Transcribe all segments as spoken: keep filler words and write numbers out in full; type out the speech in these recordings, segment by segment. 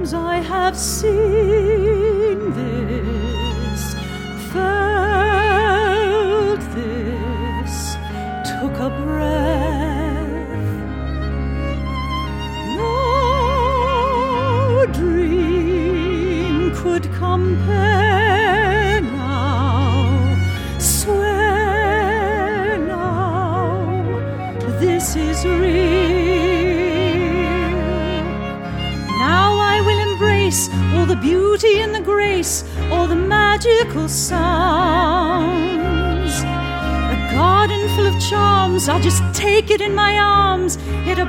charms I have seen this, felt this, took a breath. No dream could compare now, swear now, this is real. All the beauty and the grace, all the magical sounds, a garden full of charms. I'll just take it in my arms. It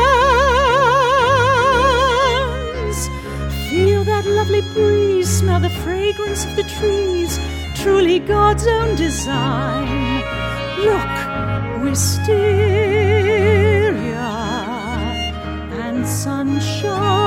abounds. Feel that lovely breeze, smell the fragrance of the trees, truly God's own design. Look, wisteria and sunshine.